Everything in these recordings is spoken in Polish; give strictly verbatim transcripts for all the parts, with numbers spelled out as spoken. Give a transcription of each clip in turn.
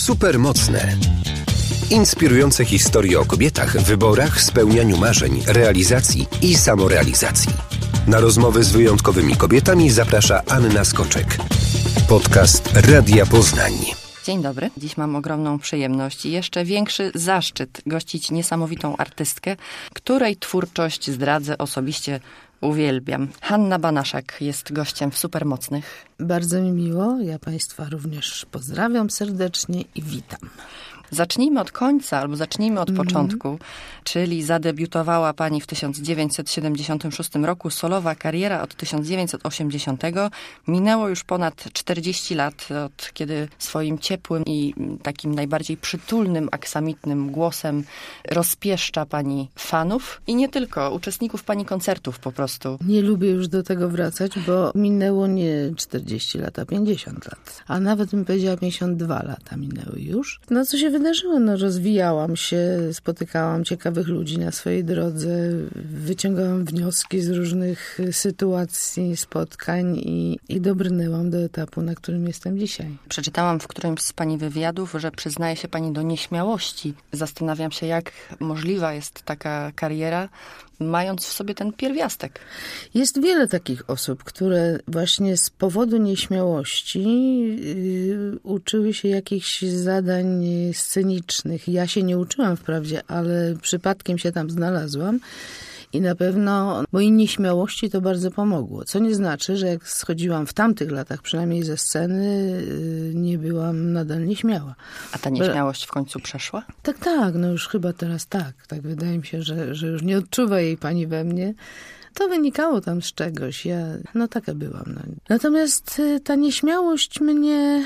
Supermocne. Inspirujące historie o kobietach, wyborach, spełnianiu marzeń, realizacji i samorealizacji. Na rozmowy z wyjątkowymi kobietami zaprasza Anna Skoczek. Podcast Radia Poznań. Dzień dobry. Dziś mam ogromną przyjemność i jeszcze większy zaszczyt gościć niesamowitą artystkę, której twórczość zdradzę osobiście uwielbiam. Hanna Banaszak jest gościem w Supermocnych. Bardzo mi miło. Ja Państwa również pozdrawiam serdecznie i witam. Zacznijmy od końca, albo zacznijmy od Mhm. początku, czyli zadebiutowała Pani w tysiąc dziewięćset siedemdziesiątym szóstym roku. Solowa kariera od tysiąc dziewięćset osiemdziesiątego. Minęło już ponad czterdzieści lat, od kiedy swoim ciepłym i takim najbardziej przytulnym, aksamitnym głosem rozpieszcza Pani fanów i nie tylko, uczestników Pani koncertów po prostu. Nie lubię już do tego wracać, bo minęło nie czterdzieści lat, a pięćdziesiąt lat. A nawet bym powiedziała pięćdziesiąt dwa lata minęły już. No co się wydarzyło? No rozwijałam się, spotykałam ciekawych ludzi na swojej drodze, wyciągałam wnioski z różnych sytuacji, spotkań i, i dobrnęłam do etapu, na którym jestem dzisiaj. Przeczytałam w którymś z Pani wywiadów, że przyznaje się Pani do nieśmiałości. Zastanawiam się, jak możliwa jest taka kariera, mając w sobie ten pierwiastek. Jest wiele takich osób, które właśnie z powodu nieśmiałości yy, uczyły się jakichś zadań scenicznych. Ja się nie uczyłam wprawdzie, ale przypadkiem się tam znalazłam. I na pewno mojej nieśmiałości to bardzo pomogło. Co nie znaczy, że jak schodziłam w tamtych latach, przynajmniej ze sceny, nie byłam nadal nieśmiała. A ta nieśmiałość w końcu przeszła? Tak, tak, no już chyba teraz tak. Tak wydaje mi się, że, że już nie odczuwa jej pani we mnie. To wynikało tam z czegoś. Ja, no taka byłam. No. Natomiast ta nieśmiałość mnie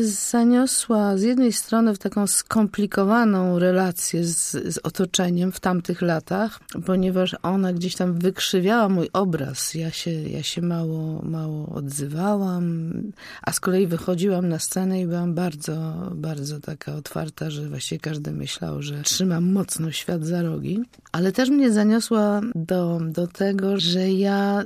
zaniosła z jednej strony w taką skomplikowaną relację z, z otoczeniem w tamtych latach, ponieważ ona gdzieś tam wykrzywiała mój obraz. Ja się, ja się mało, mało odzywałam, a z kolei wychodziłam na scenę i byłam bardzo, bardzo taka otwarta, że właściwie każdy myślał, że trzymam mocno świat za rogi. Ale też mnie zaniosła do, do tego, że ja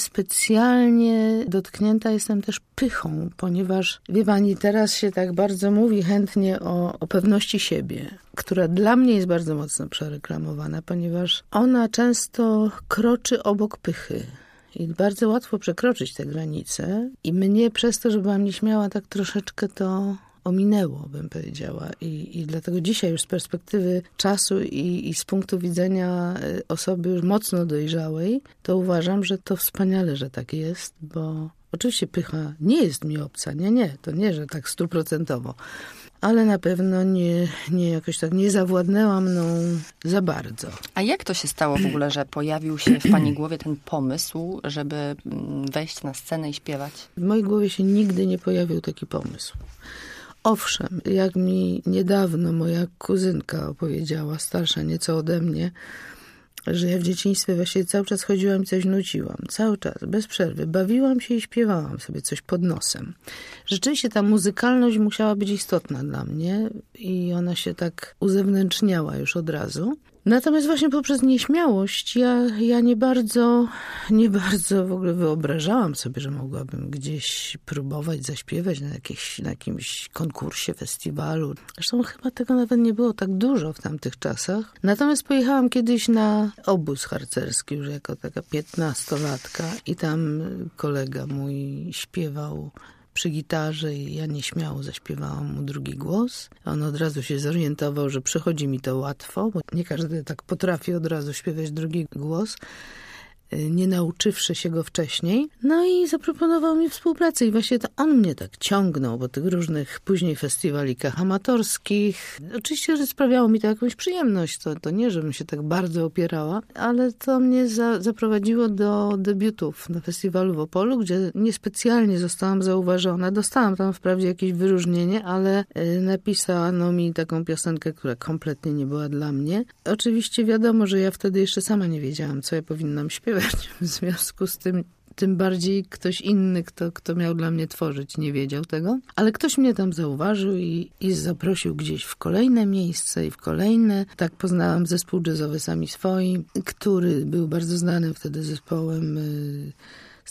niespecjalnie dotknięta jestem też pychą, ponieważ, wie pani, teraz się tak bardzo mówi chętnie o, o pewności siebie, która dla mnie jest bardzo mocno przereklamowana, ponieważ ona często kroczy obok pychy. I bardzo łatwo przekroczyć te granice. I mnie przez to, że byłam nieśmiała, tak troszeczkę to ominęło, bym powiedziała. I, i dlatego dzisiaj już z perspektywy czasu i, i z punktu widzenia osoby już mocno dojrzałej, to uważam, że to wspaniale, że tak jest, bo oczywiście pycha nie jest mi obca. Nie, nie, to nie, że tak stuprocentowo. Ale na pewno nie, nie jakoś tak nie zawładnęła mną za bardzo. A jak to się stało w ogóle, że pojawił się w Pani głowie ten pomysł, żeby wejść na scenę i śpiewać? W mojej głowie się nigdy nie pojawił taki pomysł. Owszem, jak mi niedawno moja kuzynka opowiedziała, starsza nieco ode mnie, że ja w dzieciństwie właśnie cały czas chodziłam i coś nuciłam. Cały czas, bez przerwy. Bawiłam się i śpiewałam sobie coś pod nosem. Rzeczywiście ta muzykalność musiała być istotna dla mnie i ona się tak uzewnętrzniała już od razu. Natomiast właśnie poprzez nieśmiałość ja, ja nie bardzo, nie bardzo w ogóle wyobrażałam sobie, że mogłabym gdzieś próbować zaśpiewać na, jakieś, na jakimś konkursie, festiwalu. Zresztą chyba tego nawet nie było tak dużo w tamtych czasach. Natomiast pojechałam kiedyś na obóz harcerski już jako taka piętnastolatka i tam kolega mój śpiewał przy gitarze i ja nieśmiało zaśpiewałam mu drugi głos. On od razu się zorientował, że przychodzi mi to łatwo, bo nie każdy tak potrafi od razu śpiewać drugi głos, nie nauczywszy się go wcześniej. No i zaproponował mi współpracę i właśnie to on mnie tak ciągnął po tych różnych później festiwalikach amatorskich. Oczywiście, że sprawiało mi to jakąś przyjemność. To, to nie, żebym się tak bardzo opierała, ale to mnie za, zaprowadziło do debiutów na festiwalu w Opolu, gdzie niespecjalnie zostałam zauważona. Dostałam tam wprawdzie jakieś wyróżnienie, ale napisano mi taką piosenkę, która kompletnie nie była dla mnie. Oczywiście wiadomo, że ja wtedy jeszcze sama nie wiedziałam, co ja powinnam śpiewać. W związku z tym tym bardziej ktoś inny, kto, kto miał dla mnie tworzyć, nie wiedział tego. Ale ktoś mnie tam zauważył i, i zaprosił gdzieś w kolejne miejsce i w kolejne. Tak poznałam zespół jazzowy Sami Swoi, który był bardzo znanym wtedy zespołem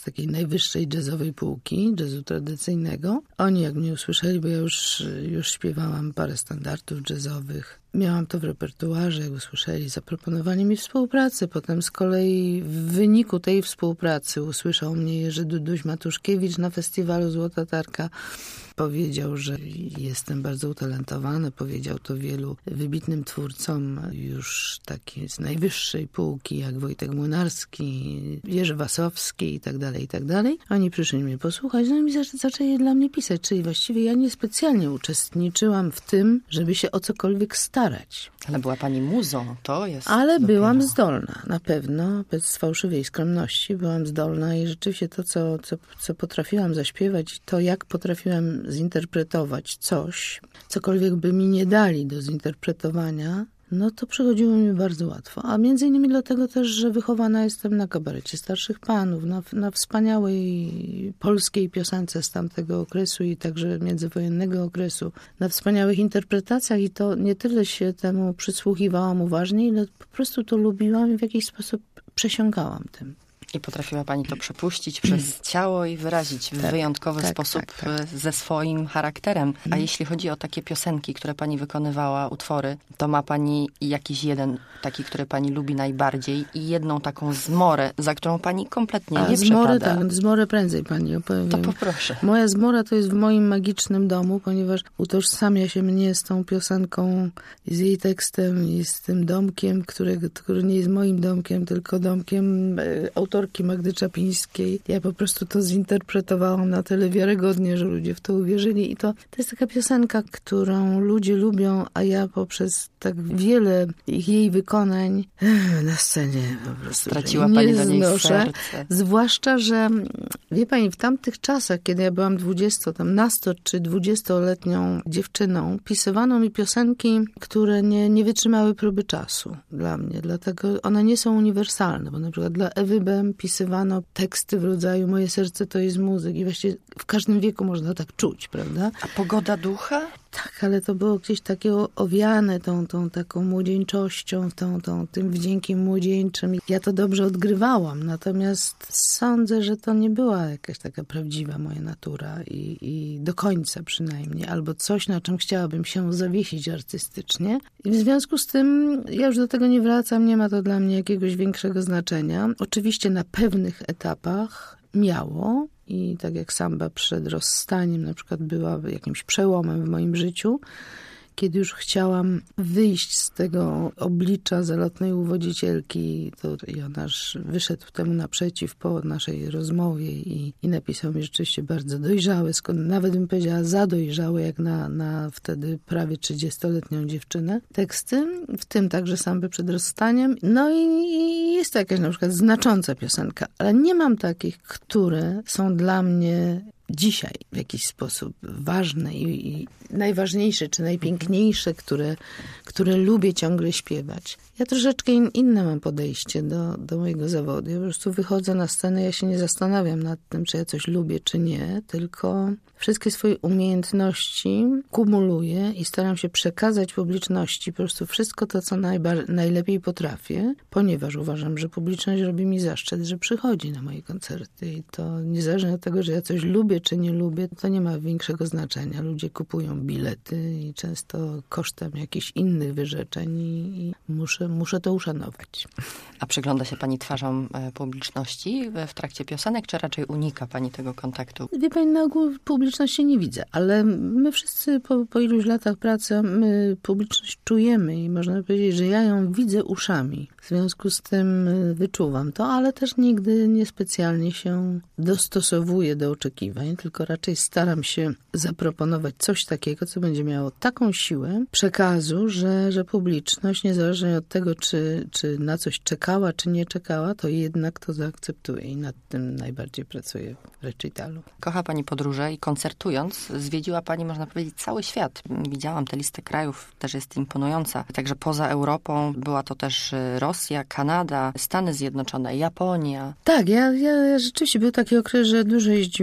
z takiej najwyższej jazzowej półki, jazzu tradycyjnego. Oni jak mnie usłyszeli, bo ja już, już śpiewałam parę standardów jazzowych, miałam to w repertuarze, jak usłyszeli, zaproponowali mi współpracę. Potem z kolei w wyniku tej współpracy usłyszał mnie Jerzy Duduś Matuszkiewicz na festiwalu Złota Tarka. Powiedział, że jestem bardzo utalentowany. Powiedział to wielu wybitnym twórcom już takiej z najwyższej półki, jak Wojtek Młynarski, Jerzy Wasowski i tak dalej, i tak dalej. Oni przyszli mnie posłuchać, no i mi zaczę, zaczęli dla mnie pisać, czyli właściwie ja niespecjalnie uczestniczyłam w tym, żeby się o cokolwiek starać. Ale była pani muzą, to jest... Ale dopiero... byłam zdolna, na pewno, bez fałszywej skromności byłam zdolna i rzeczywiście to, co, co, co potrafiłam zaśpiewać, to jak potrafiłam zinterpretować coś, cokolwiek by mi nie dali do zinterpretowania, no to przychodziło mi bardzo łatwo. A między innymi dlatego też, że wychowana jestem na kabarecie starszych panów, na, na wspaniałej polskiej piosence z tamtego okresu i także międzywojennego okresu, na wspaniałych interpretacjach i to nie tyle się temu przysłuchiwałam uważnie, ile po prostu to lubiłam i w jakiś sposób przesiąkałam tym. I potrafiła pani to przepuścić przez ciało i wyrazić w tak, wyjątkowy tak, sposób tak, tak. ze swoim charakterem. A Mm. jeśli chodzi o takie piosenki, które pani wykonywała, utwory, to ma pani jakiś jeden taki, który pani lubi najbardziej i jedną taką zmorę, za którą pani kompletnie A nie zmorę, przepada. tak, zmorę prędzej pani opowiem. To poproszę. Moja zmora to jest w moim magicznym domu, ponieważ utożsamia się mnie z tą piosenką, z jej tekstem i z tym domkiem, którego, który nie jest moim domkiem, tylko domkiem e, autorki Magdy Czapińskiej. Ja po prostu to zinterpretowałam na tyle wiarygodnie, że ludzie w to uwierzyli. I to, to jest taka piosenka, którą ludzie lubią, a ja poprzez tak wiele jej wykonań na scenie po prostu Straciła nie pani do niej znoszę. serce. Zwłaszcza, że wie pani, w tamtych czasach, kiedy ja byłam dwudziesto, tam nasto czy dwudziestoletnią dziewczyną, pisywano mi piosenki, które nie, nie wytrzymały próby czasu dla mnie. Dlatego one nie są uniwersalne, bo na przykład dla Ewy Bem pisywano teksty w rodzaju moje serce to jest muzyk i właściwie w każdym wieku można tak czuć, prawda? A pogoda ducha? Tak, ale to było gdzieś takie owiane tą, tą taką młodzieńczością, tą, tą, tym wdziękiem młodzieńczym. Ja to dobrze odgrywałam, natomiast sądzę, że to nie była jakaś taka prawdziwa moja natura i, i do końca przynajmniej, albo coś, na czym chciałabym się zawiesić artystycznie. I w związku z tym ja już do tego nie wracam, nie ma to dla mnie jakiegoś większego znaczenia. Oczywiście na pewnych etapach miało, i tak jak samba przed rozstaniem na przykład była jakimś przełomem w moim życiu, kiedy już chciałam wyjść z tego oblicza zalotnej uwodzicielki, to Jonasz wyszedł temu naprzeciw po naszej rozmowie i, i napisał mi rzeczywiście bardzo dojrzałe, skąd nawet bym powiedziała za dojrzałe, jak na, na wtedy prawie trzydziestoletnią dziewczynę, teksty, w tym także sambę przed rozstaniem. No i, i jest to jakaś na przykład znacząca piosenka, ale nie mam takich, które są dla mnie dzisiaj w jakiś sposób ważne i, i najważniejsze, czy najpiękniejsze, które, które lubię ciągle śpiewać. Ja troszeczkę in, inne mam podejście do, do mojego zawodu. Ja po prostu wychodzę na scenę, ja się nie zastanawiam nad tym, czy ja coś lubię, czy nie, tylko wszystkie swoje umiejętności kumuluję i staram się przekazać publiczności po prostu wszystko to, co najbar- najlepiej potrafię, ponieważ uważam, że publiczność robi mi zaszczyt, że przychodzi na moje koncerty i to niezależnie od tego, że ja coś lubię, czy nie lubię, to nie ma większego znaczenia. Ludzie kupują bilety i często kosztem jakichś innych wyrzeczeń i, i muszę, muszę to uszanować. A przygląda się pani twarzom e, publiczności w, w trakcie piosenek, czy raczej unika pani tego kontaktu? Wie pani, na ogół publiczności nie widzę, ale my wszyscy po, po iluś latach pracy, my publiczność czujemy i można powiedzieć, że ja ją widzę uszami. W związku z tym wyczuwam to, ale też nigdy niespecjalnie się dostosowuję do oczekiwań, tylko raczej staram się zaproponować coś takiego, co będzie miało taką siłę przekazu, że, że publiczność, niezależnie od tego, czy, czy na coś czekała, czy nie czekała, to jednak to zaakceptuje i nad tym najbardziej pracuję w recitalu. Kocha pani podróże i koncertując zwiedziła pani, można powiedzieć, cały świat. Widziałam tę listę krajów, też jest imponująca. Także poza Europą była to też Rosja, Kanada, Stany Zjednoczone, Japonia. Tak, ja, ja, ja rzeczywiście był taki okres, że dużo jeździłam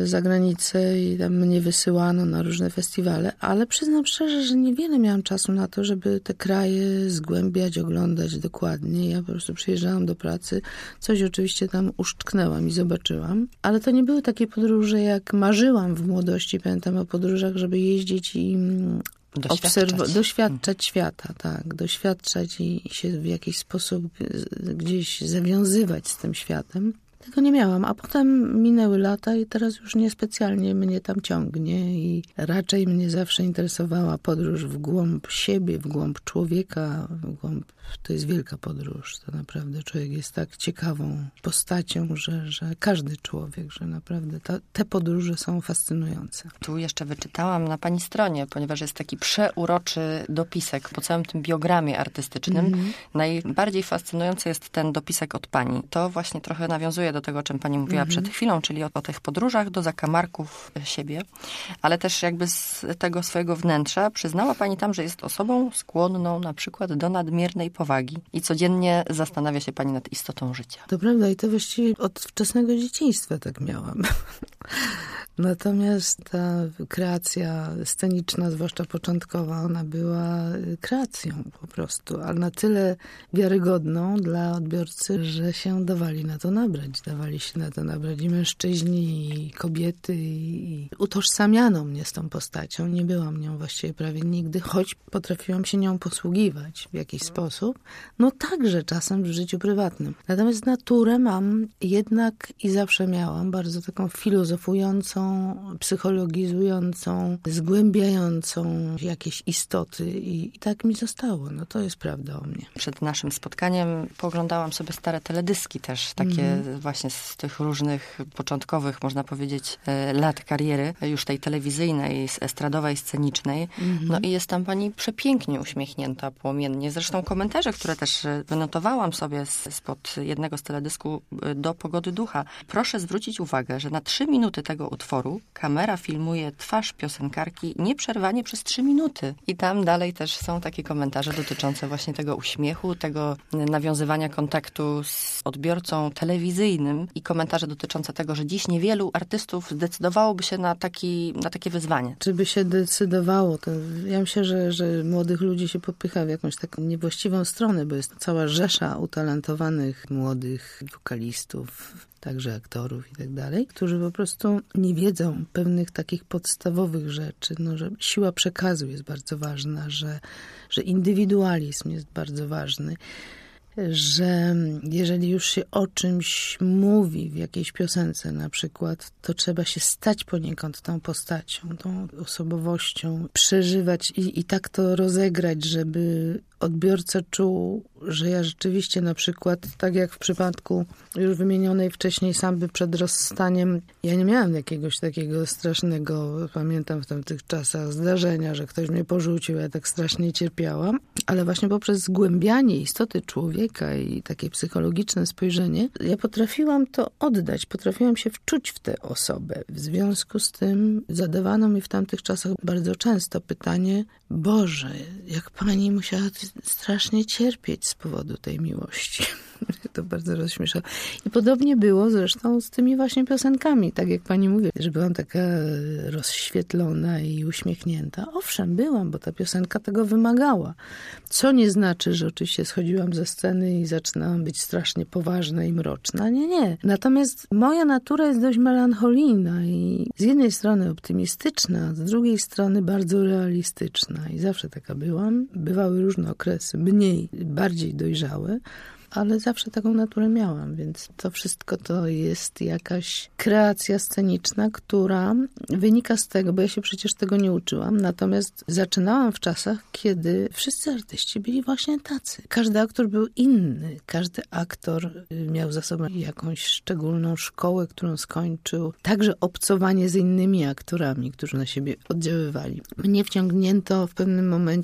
za granicę i tam mnie wysyłano na różne festiwale, ale przyznam szczerze, że niewiele miałam czasu na to, żeby te kraje zgłębiać, oglądać dokładnie. Ja po prostu przyjeżdżałam do pracy, coś oczywiście tam uszczknęłam i zobaczyłam, ale to nie były takie podróże, jak marzyłam w młodości. Pamiętam o podróżach, żeby jeździć i Doświadczać. Obserw- doświadczać świata, tak. Doświadczać i się w jakiś sposób gdzieś zawiązywać z tym światem. Tego nie miałam, a potem minęły lata i teraz już niespecjalnie mnie tam ciągnie i raczej mnie zawsze interesowała podróż w głąb siebie, w głąb człowieka, w głąb... To jest wielka podróż, to naprawdę człowiek jest tak ciekawą postacią, że, że każdy człowiek, że naprawdę ta, te podróże są fascynujące. Tu jeszcze wyczytałam na pani stronie, ponieważ jest taki przeuroczy dopisek po całym tym biogramie artystycznym. Mm-hmm. Najbardziej fascynujący jest ten dopisek od pani. To właśnie trochę nawiązuje do tego, o czym pani mówiła mm-hmm. przed chwilą, czyli o, o tych podróżach do zakamarków siebie, ale też jakby z tego swojego wnętrza przyznała pani tam, że jest osobą skłonną na przykład do nadmiernej powagi i codziennie zastanawia się pani nad istotą życia. To prawda i to właściwie od wczesnego dzieciństwa tak miałam. Natomiast ta kreacja sceniczna, zwłaszcza początkowa, ona była kreacją po prostu, ale na tyle wiarygodną dla odbiorcy, że się dawali na to nabrać. Dawali się na to nabrać i mężczyźni, i kobiety, i utożsamiano mnie z tą postacią. Nie byłam nią właściwie prawie nigdy, choć potrafiłam się nią posługiwać w jakiś sposób. No także czasem w życiu prywatnym. Natomiast naturę mam jednak i zawsze miałam bardzo taką filozofującą, psychologizującą, zgłębiającą jakieś istoty i, i tak mi zostało. No to jest prawda o mnie. Przed naszym spotkaniem poglądałam sobie stare teledyski też, takie mm. właśnie z tych różnych początkowych, można powiedzieć, lat kariery, już tej telewizyjnej, estradowej, scenicznej. Mm. No i jest tam pani przepięknie uśmiechnięta, płomiennie. Zresztą komentarze, które też wynotowałam sobie spod jednego z teledysku do Pogody Ducha. Proszę zwrócić uwagę, że na trzy minuty tego utworu kamera filmuje twarz piosenkarki nieprzerwanie przez trzy minuty. I tam dalej też są takie komentarze dotyczące właśnie tego uśmiechu, tego nawiązywania kontaktu z odbiorcą telewizyjnym i komentarze dotyczące tego, że dziś niewielu artystów zdecydowałoby się na, taki, na takie wyzwanie. Czy by się decydowało? To ja myślę, że, że młodych ludzi się popycha w jakąś taką niewłaściwą stronę, bo jest cała rzesza utalentowanych młodych wokalistów, także aktorów i tak dalej, którzy po prostu nie wiedzą pewnych takich podstawowych rzeczy, no, że siła przekazu jest bardzo ważna, że, że indywidualizm jest bardzo ważny, że jeżeli już się o czymś mówi w jakiejś piosence na przykład, to trzeba się stać poniekąd tą postacią, tą osobowością, przeżywać i, i tak to rozegrać, żeby odbiorca czuł, że ja rzeczywiście na przykład, tak jak w przypadku już wymienionej wcześniej Samby przed rozstaniem, ja nie miałam jakiegoś takiego strasznego, pamiętam w tamtych czasach, zdarzenia, że ktoś mnie porzucił, ja tak strasznie cierpiałam, ale właśnie poprzez zgłębianie istoty człowieka i takie psychologiczne spojrzenie, ja potrafiłam to oddać, potrafiłam się wczuć w tę osobę. W związku z tym zadawano mi w tamtych czasach bardzo często pytanie: Boże, jak pani musiała strasznie cierpieć z powodu tej miłości. To bardzo rozśmieszało. I podobnie było zresztą z tymi właśnie piosenkami. Tak jak pani mówi, że byłam taka rozświetlona i uśmiechnięta. Owszem, byłam, bo ta piosenka tego wymagała. Co nie znaczy, że oczywiście schodziłam ze sceny i zaczynałam być strasznie poważna i mroczna. Nie, nie. Natomiast moja natura jest dość melancholijna i z jednej strony optymistyczna, a z drugiej strony bardzo realistyczna. I zawsze taka byłam. Bywały różne okresy, mniej, bardziej dojrzałe, ale zawsze taką naturę miałam, więc to wszystko to jest jakaś kreacja sceniczna, która wynika z tego, bo ja się przecież tego nie uczyłam, natomiast zaczynałam w czasach, kiedy wszyscy artyści byli właśnie tacy. Każdy aktor był inny, każdy aktor miał za sobą jakąś szczególną szkołę, którą skończył, także obcowanie z innymi aktorami, którzy na siebie oddziaływali. Mnie wciągnięto w pewnym momencie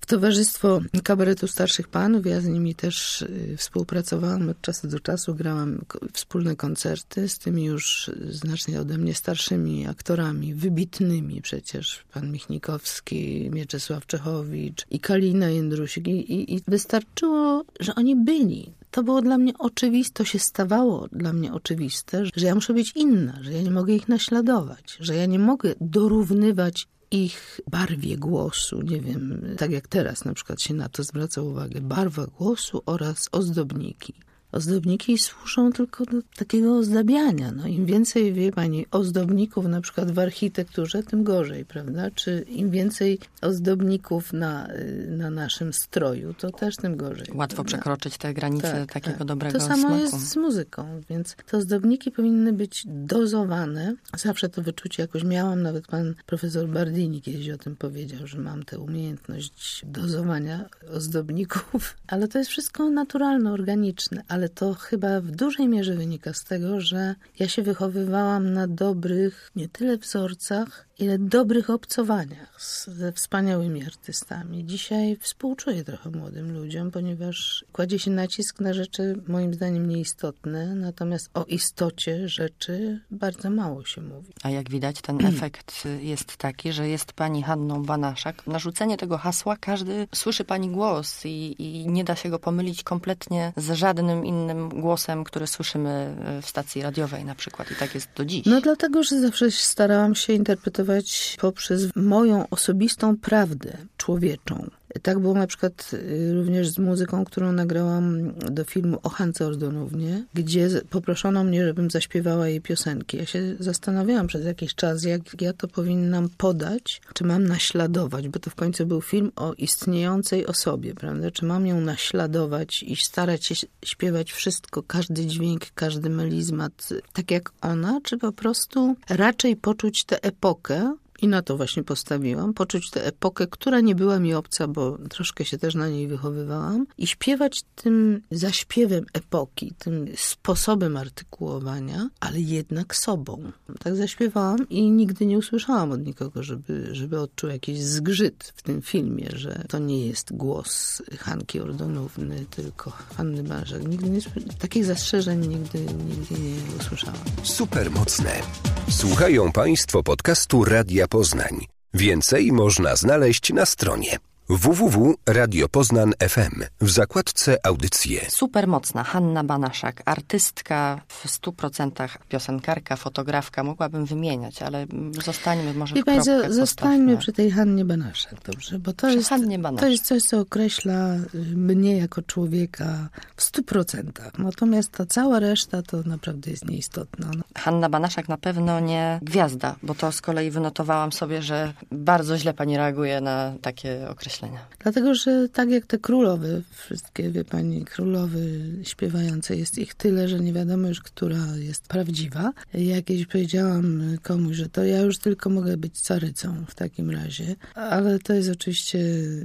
w towarzystwo kabaretu starszych panów. Ja z nimi też współpracowałam od czasu do czasu. Grałam wspólne koncerty z tymi już znacznie ode mnie starszymi aktorami, wybitnymi przecież. Pan Michnikowski, Mieczysław Czechowicz i Kalina Jędrusik. I, i, i wystarczyło, że oni byli. To było dla mnie oczywiste, to się stawało dla mnie oczywiste, że ja muszę być inna, że ja nie mogę ich naśladować, że ja nie mogę dorównywać ich barwie głosu, nie wiem, tak jak teraz na przykład się na to zwraca uwagę, barwa głosu oraz ozdobniki. Ozdobniki służą tylko do takiego ozdabiania. No, im więcej, wie pani, ozdobników na przykład w architekturze, tym gorzej, prawda? Czy im więcej ozdobników na, na naszym stroju, to też tym gorzej. Łatwo prawda? przekroczyć te granice tak, takiego tak. dobrego To samo smaku. jest z muzyką, więc te ozdobniki powinny być dozowane. Zawsze to wyczucie jakoś miałam, nawet pan profesor Bardini kiedyś o tym powiedział, że mam tę umiejętność dozowania ozdobników, ale to jest wszystko naturalne, organiczne, ale Ale to chyba w dużej mierze wynika z tego, że ja się wychowywałam na dobrych, nie tyle wzorcach, ile dobrych obcowaniach ze wspaniałymi artystami. Dzisiaj współczuję trochę młodym ludziom, ponieważ kładzie się nacisk na rzeczy moim zdaniem nieistotne, natomiast o istocie rzeczy bardzo mało się mówi. A jak widać, ten efekt jest taki, że jest pani Hanną Banaszak. Na rzucenie tego hasła każdy słyszy pani głos i, i nie da się go pomylić kompletnie z żadnym innym głosem, który słyszymy w stacji radiowej na przykład. I tak jest do dziś. No dlatego, że zawsze starałam się interpretować poprzez moją osobistą prawdę człowieczą. Tak było na przykład również z muzyką, którą nagrałam do filmu o Hance Ordonównie, gdzie poproszono mnie, żebym zaśpiewała jej piosenki. Ja się zastanawiałam przez jakiś czas, jak ja to powinnam podać, czy mam naśladować, bo to w końcu był film o istniejącej osobie, prawda? Czy mam ją naśladować i starać się śpiewać wszystko, każdy dźwięk, każdy melizmat, tak jak ona, czy po prostu raczej poczuć tę epokę. I na to właśnie postawiłam. Poczuć tę epokę, która nie była mi obca, bo troszkę się też na niej wychowywałam. I śpiewać tym zaśpiewem epoki, tym sposobem artykułowania, ale jednak sobą. Tak zaśpiewałam i nigdy nie usłyszałam od nikogo, żeby, żeby odczuł jakiś zgrzyt w tym filmie, że to nie jest głos Hanki Ordonówny, tylko Hanny Banaszak. Nigdy nie, takich zastrzeżeń nigdy, nigdy nie usłyszałam. Super mocne. Słuchają państwo podcastu Radia Poznań. Więcej można znaleźć na stronie w w w kropka radio poznań kropka f m w zakładce audycje. Super mocna Hanna Banaszak, artystka w stu procentach, piosenkarka, fotografka. Mogłabym wymieniać, ale zostańmy może w kropkę. Państwo, zostańmy przy tej Hannie Banaszak, dobrze? Bo to jest, to jest coś, co określa mnie jako człowieka w stu procentach. Natomiast ta cała reszta to naprawdę jest nieistotna. No. Hanna Banaszak na pewno nie gwiazda, bo to z kolei wynotowałam sobie, że bardzo źle pani reaguje na takie określenia. Dlatego, że tak jak te królowe, wszystkie, wie pani, królowy śpiewające, jest ich tyle, że nie wiadomo już, która jest prawdziwa. Ja kiedyś powiedziałam komuś, że to ja już tylko mogę być carycą w takim razie, ale to jest oczywiście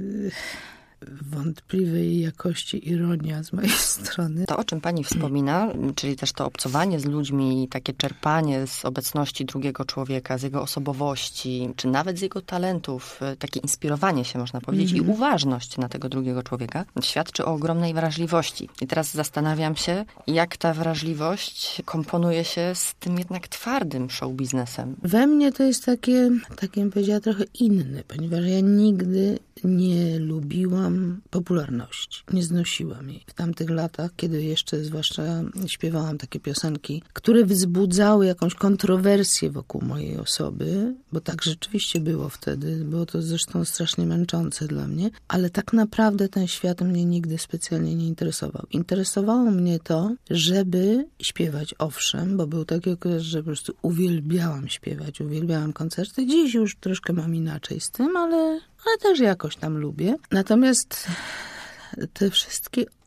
wątpliwej jakości ironia z mojej strony. To, o czym pani wspomina, czyli też to obcowanie z ludźmi, takie czerpanie z obecności drugiego człowieka, z jego osobowości, czy nawet z jego talentów, takie inspirowanie się, można powiedzieć, mm-hmm. i uważność na tego drugiego człowieka, świadczy o ogromnej wrażliwości. I teraz zastanawiam się, jak ta wrażliwość komponuje się z tym jednak twardym show biznesem. We mnie to jest takie, takie bym powiedziała, trochę inne, ponieważ ja nigdy nie lubiłam popularności. Nie znosiłam jej. W tamtych latach, kiedy jeszcze zwłaszcza śpiewałam takie piosenki, które wzbudzały jakąś kontrowersję wokół mojej osoby, bo tak rzeczywiście było wtedy, było to zresztą strasznie męczące dla mnie, ale tak naprawdę ten świat mnie nigdy specjalnie nie interesował. Interesowało mnie to, żeby śpiewać, owszem, bo był taki okres, że po prostu uwielbiałam śpiewać, uwielbiałam koncerty. Dziś już troszkę mam inaczej z tym, ale ale też jakoś tam lubię. Natomiast te wszystkie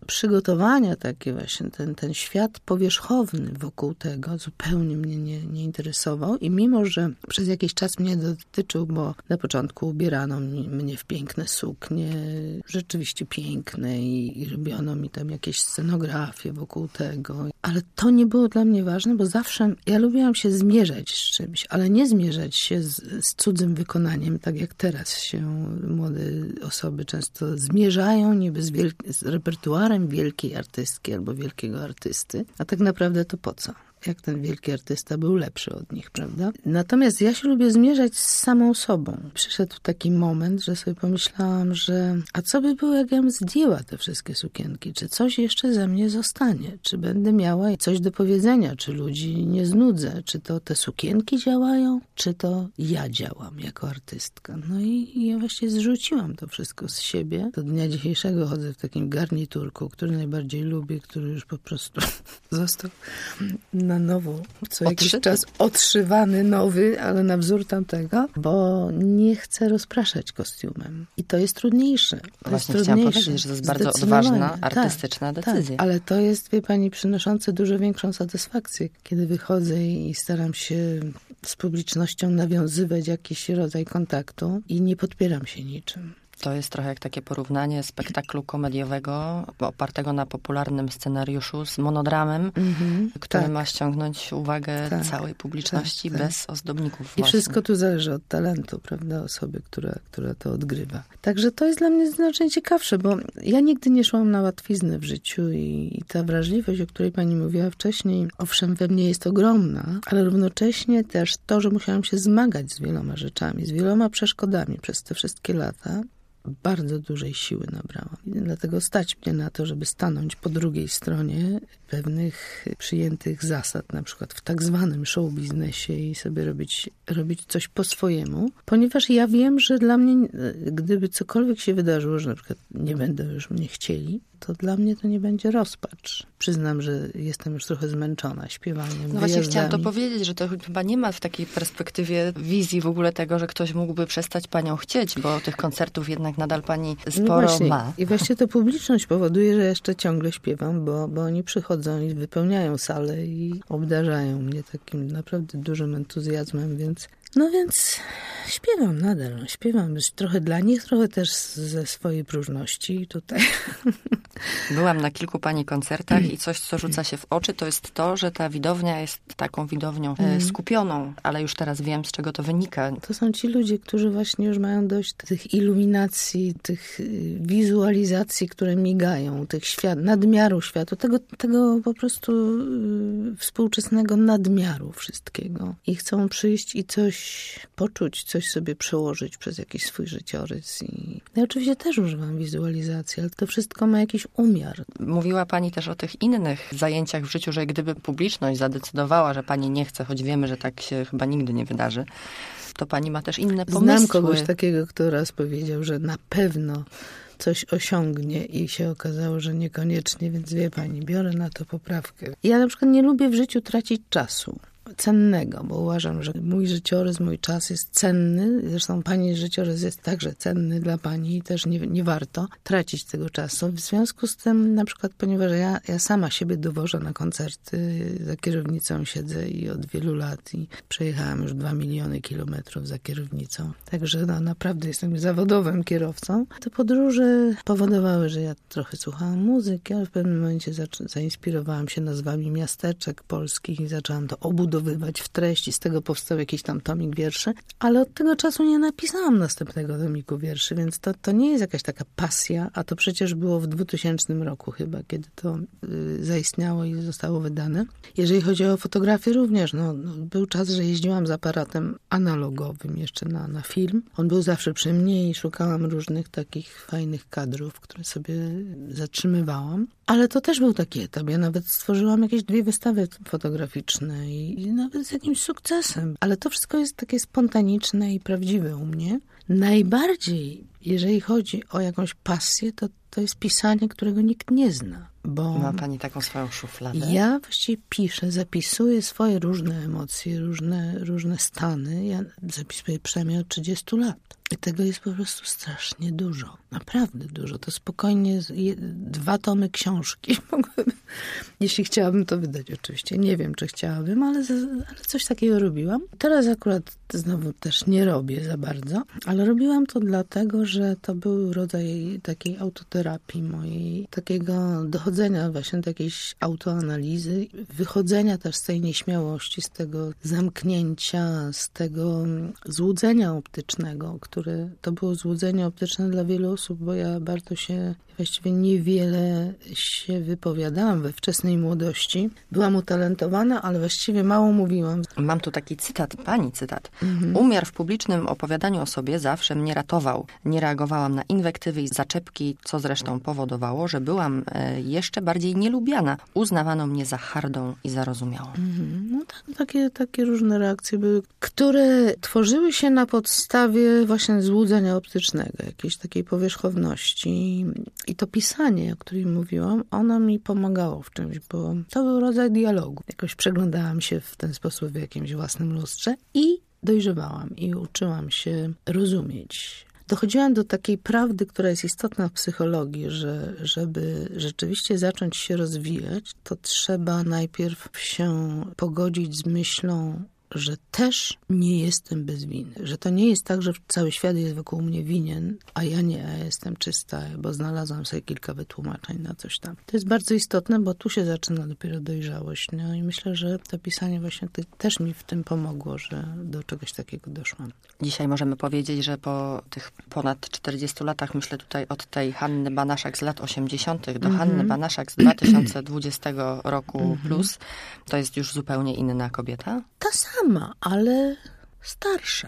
przygotowania takie właśnie, ten, ten świat powierzchowny wokół tego zupełnie mnie nie, nie interesował i mimo, że przez jakiś czas mnie dotyczył, bo na początku ubierano mnie w piękne suknie, rzeczywiście piękne i, i robiono mi tam jakieś scenografie wokół tego, ale to nie było dla mnie ważne, bo zawsze ja lubiłam się zmierzać z czymś, ale nie zmierzać się z, z cudzym wykonaniem, tak jak teraz się młode osoby często zmierzają niby z, wielk- z repertuarem wielkiej artystki albo wielkiego artysty, a tak naprawdę to po co? Jak ten wielki artysta był lepszy od nich, prawda? Natomiast ja się lubię zmierzać z samą sobą. Przyszedł taki moment, że sobie pomyślałam, że a co by było, jak ja bym zdjęła te wszystkie sukienki? Czy coś jeszcze ze mnie zostanie? Czy będę miała coś do powiedzenia? Czy ludzi nie znudzę? Czy to te sukienki działają? Czy to ja działam jako artystka? No i, i ja właściwie zrzuciłam to wszystko z siebie. Do dnia dzisiejszego chodzę w takim garniturku, który najbardziej lubię, który już po prostu został na nowo, co jakiś Odszyty. czas odszywany, nowy, ale na wzór tamtego, bo nie chcę rozpraszać kostiumem. I to jest trudniejsze. To Właśnie jest chciałam trudniejsze. powiedzieć, że to jest bardzo Zdecydowanie. odważna, artystyczna tak, decyzja. Tak, ale to jest, wie pani, przynoszące dużo większą satysfakcję, kiedy wychodzę i staram się z publicznością nawiązywać jakiś rodzaj kontaktu i nie podpieram się niczym. To jest trochę jak takie porównanie spektaklu komediowego opartego na popularnym scenariuszu z monodramem, mm-hmm, który tak. ma ściągnąć uwagę tak, całej publiczności tak, tak. bez ozdobników. I właśnie. wszystko tu zależy od talentu, prawda, osoby, która, która to odgrywa. Także to jest dla mnie znacznie ciekawsze, bo ja nigdy nie szłam na łatwiznę w życiu i, i ta wrażliwość, o której pani mówiła wcześniej, owszem, we mnie jest ogromna, ale równocześnie też to, że musiałam się zmagać z wieloma rzeczami, z wieloma przeszkodami przez te wszystkie lata, bardzo dużej siły nabrałam. I dlatego stać mnie na to, żeby stanąć po drugiej stronie pewnych przyjętych zasad, na przykład w tak zwanym show biznesie i sobie robić, robić coś po swojemu, ponieważ ja wiem, że dla mnie, gdyby cokolwiek się wydarzyło, że na przykład nie będą już mnie chcieli, to dla mnie to nie będzie rozpacz. Przyznam, że jestem już trochę zmęczona śpiewaniem, No właśnie wyjazdami. chciałam to powiedzieć, że to chyba nie ma w takiej perspektywie wizji w ogóle tego, że ktoś mógłby przestać panią chcieć, bo tych koncertów jednak nadal pani sporo no właśnie. ma. I właśnie to publiczność powoduje, że jeszcze ciągle śpiewam, bo, bo oni przychodzą i wypełniają salę i obdarzają mnie takim naprawdę dużym entuzjazmem, więc no więc śpiewam nadal. No, śpiewam trochę dla nich, trochę też ze swojej próżności tutaj. Byłam na kilku pani koncertach i coś, co rzuca się w oczy, to jest to, że ta widownia jest taką widownią e, skupioną, ale już teraz wiem, z czego to wynika. To są ci ludzie, którzy właśnie już mają dość tych iluminacji, tych wizualizacji, które migają, tych świat, nadmiaru światu, tego, tego po prostu y, współczesnego nadmiaru wszystkiego. I chcą przyjść i coś poczuć, coś sobie przełożyć przez jakiś swój życiorys. I ja oczywiście też używam wizualizacji, ale to wszystko ma jakiś umiar. Mówiła pani też o tych innych zajęciach w życiu, że gdyby publiczność zadecydowała, że pani nie chce, choć wiemy, że tak się chyba nigdy nie wydarzy, to pani ma też inne pomysły. Znam kogoś takiego, kto raz powiedział, że na pewno coś osiągnie i się okazało, że niekoniecznie, więc wie pani, biorę na to poprawkę. Ja na przykład nie lubię w życiu tracić czasu. Cennego, bo uważam, że mój życiorys, mój czas jest cenny. Zresztą pani życiorys jest także cenny dla pani i też nie, nie warto tracić tego czasu. W związku z tym, na przykład, ponieważ ja, ja sama siebie dowożę na koncerty, za kierownicą siedzę i od wielu lat i przejechałam już dwa miliony kilometrów za kierownicą. Także no, naprawdę jestem zawodowym kierowcą. Te podróże powodowały, że ja trochę słuchałam muzyki, ale w pewnym momencie zac- zainspirowałam się nazwami miasteczek polskich i zaczęłam to obudowywać w treści. Z tego powstał jakiś tam tomik wierszy, ale od tego czasu nie napisałam następnego tomiku wierszy, więc to, to nie jest jakaś taka pasja, a to przecież było w dwutysięcznym roku chyba, kiedy to y, zaistniało i zostało wydane. Jeżeli chodzi o fotografię również, no, no, był czas, że jeździłam z aparatem analogowym jeszcze na, na film. On był zawsze przy mnie i szukałam różnych takich fajnych kadrów, które sobie zatrzymywałam. Ale to też był taki etap. Ja nawet stworzyłam jakieś dwie wystawy fotograficzne i, i nawet z jakimś sukcesem. Ale to wszystko jest takie spontaniczne i prawdziwe u mnie. Najbardziej, jeżeli chodzi o jakąś pasję, to to jest pisanie, którego nikt nie zna. Bo ma pani taką swoją szufladę? Ja właściwie piszę, zapisuję swoje różne emocje, różne, różne stany. Ja zapisuję przynajmniej od trzydziestu lat. I tego jest po prostu strasznie dużo. Naprawdę dużo. To spokojnie je, dwa tomy książki mogłabym, jeśli chciałabym to wydać oczywiście. Nie wiem, czy chciałabym, ale, ale coś takiego robiłam. Teraz akurat znowu też nie robię za bardzo, ale robiłam to dlatego, że to był rodzaj takiej autoterapii mojej, takiego dochodzenia właśnie do jakiejś autoanalizy, wychodzenia też z tej nieśmiałości, z tego zamknięcia, z tego złudzenia optycznego, które to było złudzenie optyczne dla wielu osób, bo ja bardzo się, właściwie niewiele się wypowiadałam we wczesnej młodości. Byłam utalentowana, ale właściwie mało mówiłam. Mam tu taki cytat, pani cytat. Mhm. Umiar w publicznym opowiadaniu o sobie zawsze mnie ratował. Nie reagowałam na inwektywy i zaczepki, co zresztą powodowało, że byłam e, jeszcze bardziej nielubiana. Uznawano mnie za hardą i zarozumiałą. Mhm. No tak, takie, takie różne reakcje były, które tworzyły się na podstawie właśnie złudzenia optycznego, jakiejś takiej powierzchowności. I to pisanie, o którym mówiłam, ono mi pomagało w czymś, bo to był rodzaj dialogu. Jakoś przeglądałam się w ten sposób w jakimś własnym lustrze i dojrzewałam i uczyłam się rozumieć. Dochodziłam do takiej prawdy, która jest istotna w psychologii, że żeby rzeczywiście zacząć się rozwijać, to trzeba najpierw się pogodzić z myślą, że też nie jestem bez winy. Że to nie jest tak, że cały świat jest wokół mnie winien, a ja nie, ja jestem czysta, bo znalazłam sobie kilka wytłumaczeń na coś tam. To jest bardzo istotne, bo tu się zaczyna dopiero dojrzałość. No i myślę, że to pisanie właśnie też mi w tym pomogło, że do czegoś takiego doszłam. Dzisiaj możemy powiedzieć, że po tych ponad czterdziestu latach, myślę tutaj od tej Hanny Banaszak z lat osiemdziesiątych do mm-hmm. Hanny Banaszak z dwa tysiące dwudziestego roku mm-hmm. plus, to jest już zupełnie inna kobieta? Ta sama, ale starsza.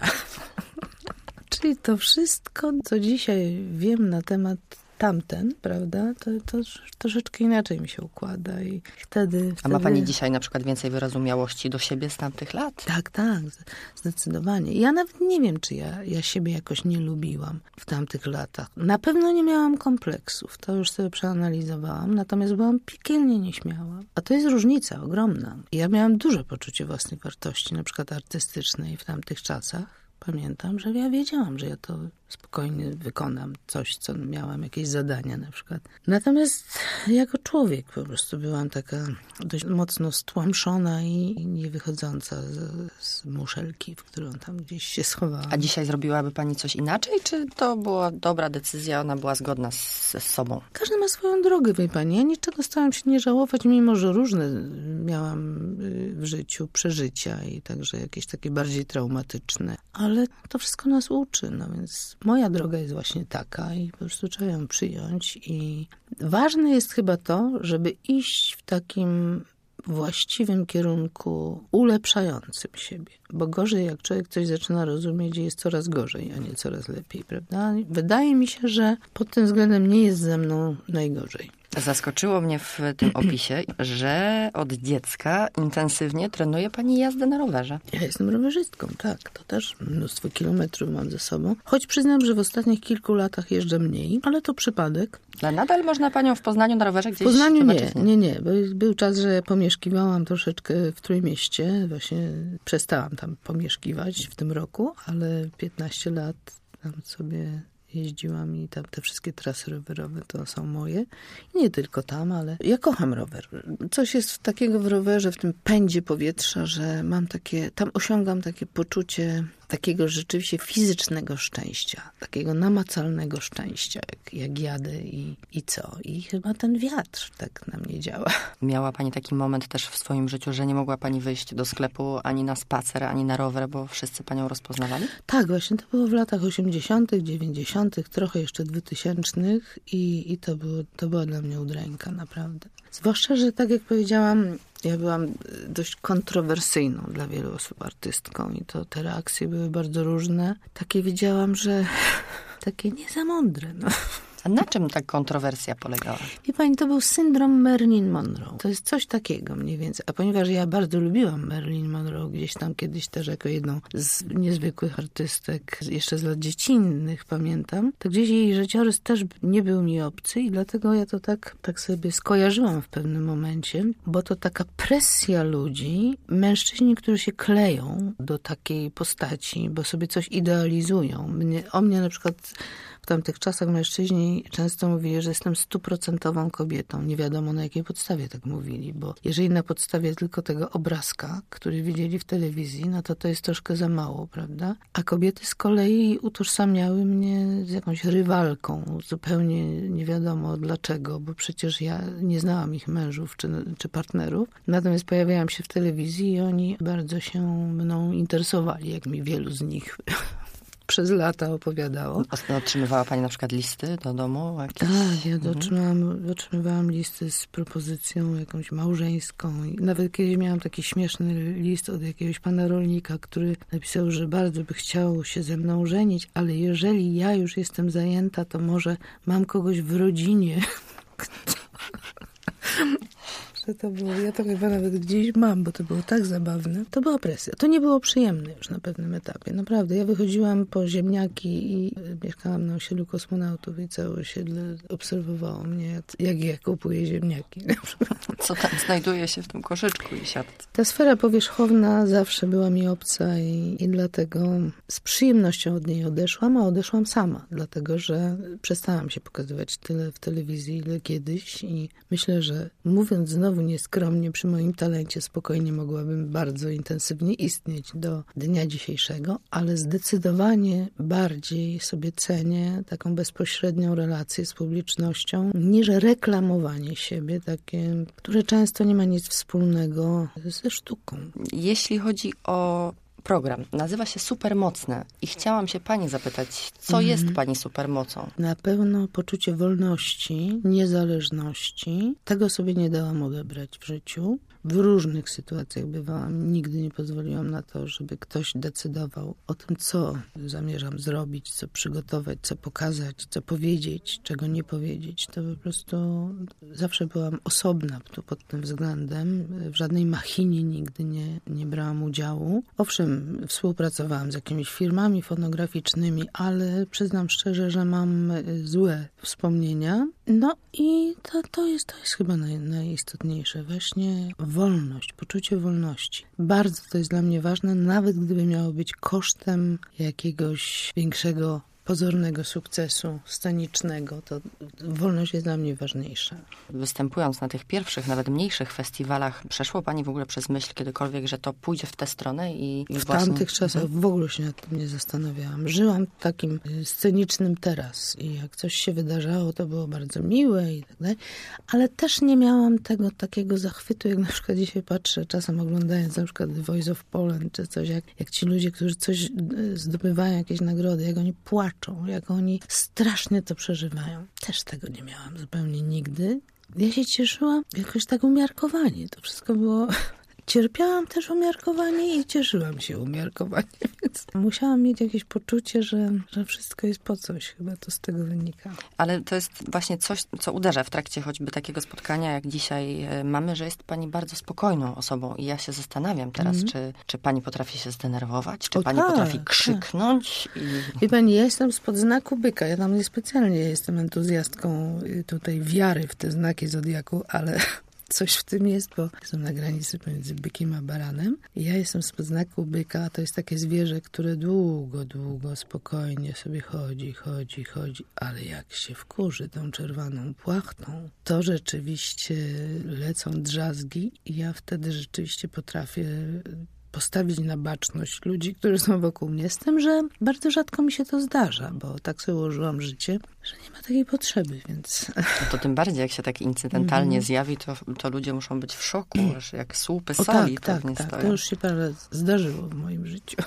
Czyli to wszystko, co dzisiaj wiem na temat tamten, prawda, to, to troszeczkę inaczej mi się układa i wtedy, wtedy... A ma pani dzisiaj na przykład więcej wyrozumiałości do siebie z tamtych lat? Tak, tak, zdecydowanie. Ja nawet nie wiem, czy ja, ja siebie jakoś nie lubiłam w tamtych latach. Na pewno nie miałam kompleksów, to już sobie przeanalizowałam, natomiast byłam piekielnie nieśmiała. A to jest różnica ogromna. Ja miałam duże poczucie własnej wartości, na przykład artystycznej w tamtych czasach. Pamiętam, że ja wiedziałam, że ja to spokojnie wykonam coś, co miałam, jakieś zadania na przykład. Natomiast jako człowiek po prostu byłam taka dość mocno stłamszona i nie wychodząca z, z muszelki, w którą tam gdzieś się schowałam. A dzisiaj zrobiłaby pani coś inaczej, czy to była dobra decyzja, ona była zgodna z, z sobą? Każdy ma swoją drogę, wie pani. Ja niczego staram się nie żałować, mimo że różne miałam w życiu przeżycia i także jakieś takie bardziej traumatyczne. Ale to wszystko nas uczy, no więc moja droga jest właśnie taka i po prostu trzeba ją przyjąć i ważne jest chyba to, żeby iść w takim właściwym kierunku ulepszającym siebie, bo gorzej jak człowiek coś zaczyna rozumieć, jest coraz gorzej, a nie coraz lepiej, prawda? Wydaje mi się, że pod tym względem nie jest ze mną najgorzej. Zaskoczyło mnie w tym opisie, że od dziecka intensywnie trenuje pani jazdę na rowerze. Ja jestem rowerzystką, tak. To też mnóstwo kilometrów mam ze sobą. Choć przyznam, że w ostatnich kilku latach jeżdżę mniej, ale to przypadek. Ale nadal można panią w Poznaniu na rowerze gdzieś... W Poznaniu nie, nie, nie. Był, był czas, że pomieszkiwałam troszeczkę w Trójmieście. Właśnie przestałam tam pomieszkiwać w tym roku, ale piętnaście lat tam sobie... jeździłam i tam te wszystkie trasy rowerowe to są moje. I nie tylko tam, ale ja kocham rower. Coś jest takiego w rowerze, w tym pędzie powietrza, że mam takie, tam osiągam takie poczucie takiego rzeczywiście fizycznego szczęścia, takiego namacalnego szczęścia, jak, jak jadę i, i co. I chyba ten wiatr tak na mnie działa. Miała pani taki moment też w swoim życiu, że nie mogła pani wyjść do sklepu ani na spacer, ani na rower, bo wszyscy panią rozpoznawali? Tak, właśnie to było w latach osiemdziesiątych, dziewięćdziesiątych, trochę jeszcze dwutysięcznych i, i to, było, to była dla mnie udręka, naprawdę. Zwłaszcza, że tak jak powiedziałam, ja byłam dość kontrowersyjną dla wielu osób artystką i to te reakcje były bardzo różne. Takie widziałam, że takie nie za mądre. No. A na czym ta kontrowersja polegała? Wie pani, to był syndrom Marilyn Monroe. To jest coś takiego mniej więcej. A ponieważ ja bardzo lubiłam Marilyn Monroe, gdzieś tam kiedyś też jako jedną z niezwykłych artystek, jeszcze z lat dziecinnych pamiętam, to gdzieś jej życiorys też nie był mi obcy i dlatego ja to tak, tak sobie skojarzyłam w pewnym momencie, bo to taka presja ludzi, mężczyźni, którzy się kleją do takiej postaci, bo sobie coś idealizują. Mnie, o mnie na przykład w tamtych czasach mężczyźni często mówili, że jestem stuprocentową kobietą. Nie wiadomo na jakiej podstawie tak mówili, bo jeżeli na podstawie tylko tego obrazka, który widzieli w telewizji, no to to jest troszkę za mało, prawda? A kobiety z kolei utożsamiały mnie z jakąś rywalką. Zupełnie nie wiadomo dlaczego, bo przecież ja nie znałam ich mężów czy, czy partnerów. Natomiast pojawiałam się w telewizji i oni bardzo się mną interesowali, jak mi wielu z nich przez lata opowiadało. Otrzymywała pani na przykład listy do domu? Jakieś? Tak, ja Mhm. otrzymałam, otrzymywałam listy z propozycją jakąś małżeńską. I nawet kiedyś miałam taki śmieszny list od jakiegoś pana rolnika, który napisał, że bardzo by chciał się ze mną żenić, ale jeżeli ja już jestem zajęta, to może mam kogoś w rodzinie, że to było, ja to chyba nawet gdzieś mam, bo to było tak zabawne. To była presja. To nie było przyjemne już na pewnym etapie. Naprawdę. Ja wychodziłam po ziemniaki i mieszkałam na osiedlu kosmonautów i całe osiedle obserwowało mnie, jak ja kupuję ziemniaki. Co tam znajduje się w tym koszyczku i siatce? Ta sfera powierzchowna zawsze była mi obca i, i dlatego z przyjemnością od niej odeszłam, a odeszłam sama, dlatego że przestałam się pokazywać tyle w telewizji, ile kiedyś i myślę, że mówiąc znowu nieskromnie, przy moim talencie spokojnie mogłabym bardzo intensywnie istnieć do dnia dzisiejszego, ale zdecydowanie bardziej sobie cenię taką bezpośrednią relację z publicznością niż reklamowanie siebie, takie, które często nie ma nic wspólnego ze sztuką. Jeśli chodzi o program, nazywa się Supermocne i chciałam się pani zapytać, co Mhm. jest pani supermocą? Na pewno poczucie wolności, niezależności. Tego sobie nie dałam odebrać w życiu. W różnych sytuacjach bywałam. Nigdy nie pozwoliłam na to, żeby ktoś decydował o tym, co zamierzam zrobić, co przygotować, co pokazać, co powiedzieć, czego nie powiedzieć. To po prostu zawsze byłam osobna tu pod tym względem. W żadnej machinie nigdy nie, nie brałam udziału. Owszem, współpracowałam z jakimiś firmami fonograficznymi, ale przyznam szczerze, że mam złe wspomnienia. No i to, to, jest, to jest chyba naj, najistotniejsze. Właśnie wolność, poczucie wolności. Bardzo to jest dla mnie ważne, nawet gdyby miało być kosztem jakiegoś większego, pozornego sukcesu scenicznego, to wolność jest dla mnie ważniejsza. Występując na tych pierwszych, nawet mniejszych festiwalach, przeszło pani w ogóle przez myśl kiedykolwiek, że to pójdzie w tę stronę? I, i w właśnie... tamtych czasach w ogóle się nad tym nie zastanawiałam. Żyłam takim scenicznym teraz i jak coś się wydarzało, to było bardzo miłe i tak dalej, ale też nie miałam tego takiego zachwytu, jak na przykład dzisiaj patrzę, czasem oglądając na przykład The Voice of Poland, czy coś, jak, jak ci ludzie, którzy coś zdobywają, jakieś nagrody, jak oni płaczą, jak oni strasznie to przeżywają. Też tego nie miałam zupełnie nigdy. Ja się cieszyłam jakoś tak umiarkowanie. To wszystko było... Cierpiałam też umiarkowanie i cieszyłam się umiarkowanie, więc musiałam mieć jakieś poczucie, że, że wszystko jest po coś. Chyba to z tego wynika. Ale to jest właśnie coś, co uderza w trakcie choćby takiego spotkania, jak dzisiaj mamy, że jest pani bardzo spokojną osobą i ja się zastanawiam teraz, mm. czy, czy pani potrafi się zdenerwować, czy o, pani tak, potrafi tak. krzyknąć. I... Wie pani, ja jestem spod znaku byka. Ja tam niespecjalnie jestem entuzjastką tutaj wiary w te znaki zodiaku, ale... Coś w tym jest, bo jestem na granicy między bykiem a baranem. I ja jestem spod znaku byka, a to jest takie zwierzę, które długo, długo, spokojnie sobie chodzi, chodzi, chodzi, ale jak się wkurzy tą czerwoną płachtą, to rzeczywiście lecą drzazgi i ja wtedy rzeczywiście potrafię postawić na baczność ludzi, którzy są wokół mnie. Z tym, że bardzo rzadko mi się to zdarza, bo tak sobie ułożyłam życie, że nie ma takiej potrzeby, więc... No to tym bardziej, jak się tak incydentalnie mm. zjawi, to, to ludzie muszą być w szoku, że jak słupy o, soli tak, pewnie tak, stoją. tak. To już się parę zdarzyło w moim życiu.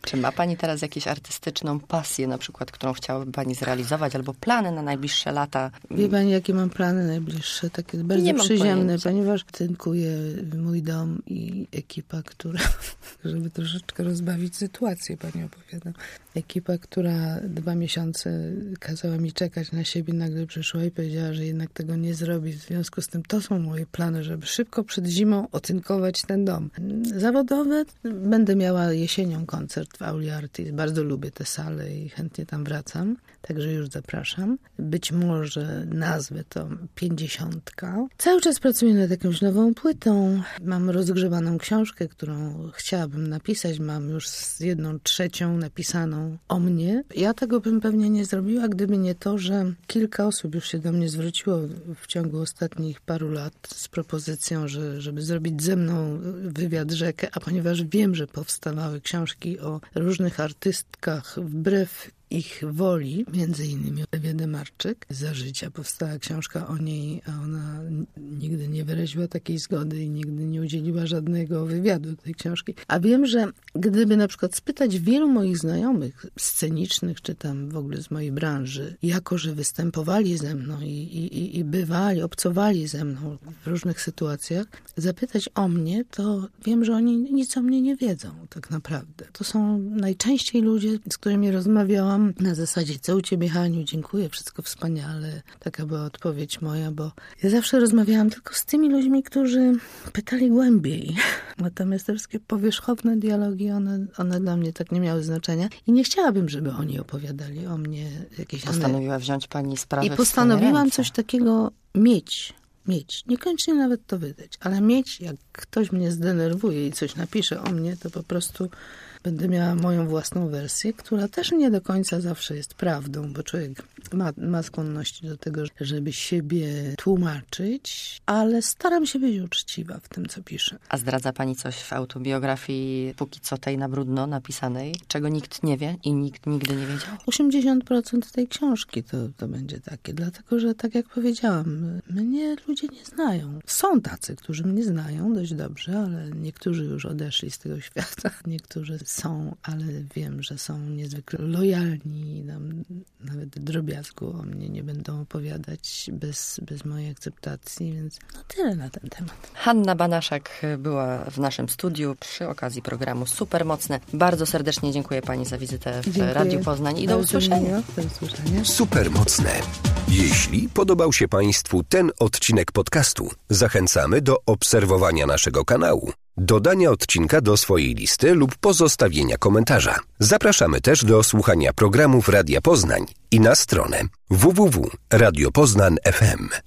Czy ma pani teraz jakąś artystyczną pasję, na przykład, którą chciałaby pani zrealizować, albo plany na najbliższe lata? Wie pani, jakie mam plany najbliższe? Takie bardzo przyziemne, ponieważ tynkuje mój dom i ekipa, która, żeby troszeczkę rozbawić sytuację, pani opowiadam. Ekipa, która dwa miesiące kazała mi czekać na siebie, nagle przyszła i powiedziała, że jednak tego nie zrobi. W związku z tym to są moje plany, żeby szybko przed zimą otynkować ten dom. Zawodowe będę miała jesienią koncert w Auli Artis. Bardzo lubię tę salę i chętnie tam wracam. Także już zapraszam. Być może nazwę to pięćdziesiątka. Cały czas pracuję nad jakąś nową płytą. Mam rozgrzebaną książkę, którą chciałabym napisać. Mam już z jedną trzecią napisaną o mnie. Ja tego bym pewnie nie zrobiła, gdyby nie to, że kilka osób już się do mnie zwróciło w ciągu ostatnich paru lat z propozycją, że, żeby zrobić ze mną wywiad rzekę, a ponieważ wiem, że powstawały książki o różnych artystkach wbrew ich woli, między innymi Ewie Demarczyk. Za życia powstała książka o niej, a ona nigdy nie wyraziła takiej zgody i nigdy nie udzieliła żadnego wywiadu do tej książki. A wiem, że gdyby na przykład spytać wielu moich znajomych scenicznych, czy tam w ogóle z mojej branży, jako że występowali ze mną i, i, i bywali, obcowali ze mną w różnych sytuacjach, zapytać o mnie, to wiem, że oni nic o mnie nie wiedzą tak naprawdę. To są najczęściej ludzie, z którymi rozmawiałam na zasadzie, co u ciebie, Haniu, dziękuję, wszystko wspaniale. Taka była odpowiedź moja, bo ja zawsze rozmawiałam tylko z tymi ludźmi, którzy pytali głębiej. Natomiast te wszystkie powierzchowne dialogi, one, one dla mnie tak nie miały znaczenia i nie chciałabym, żeby oni opowiadali o mnie jakieś... Postanowiła wziąć pani sprawę I postanowiłam coś takiego mieć. Mieć. Niekoniecznie nawet to wydać, ale mieć, jak ktoś mnie zdenerwuje i coś napisze o mnie, to po prostu będę miała moją własną wersję, która też nie do końca zawsze jest prawdą, bo człowiek ma, ma skłonności do tego, żeby siebie tłumaczyć, ale staram się być uczciwa w tym, co piszę. A zdradza pani coś w autobiografii, póki co tej na brudno napisanej, czego nikt nie wie i nikt nigdy nie wiedział? osiemdziesiąt procent tej książki to, to będzie takie, dlatego, że tak jak powiedziałam, mnie ludzie nie znają. Są tacy, którzy mnie znają dość dobrze, ale niektórzy już odeszli z tego świata, niektórzy są, ale wiem, że są niezwykle lojalni i nam nawet drobiazgu o mnie nie będą opowiadać bez, bez mojej akceptacji, więc no tyle na ten temat. Hanna Banaszak była w naszym studiu przy okazji programu Supermocne. Bardzo serdecznie dziękuję pani za wizytę w dziękuję. Radiu Poznań i do usłyszenia. Do usłyszenia. Supermocne. Jeśli podobał się państwu ten odcinek podcastu, zachęcamy do obserwowania naszego kanału, dodania odcinka do swojej listy lub pozostawienia komentarza. Zapraszamy też do słuchania programów Radia Poznań i na stronę w w w kropka radio poznań kropka f m.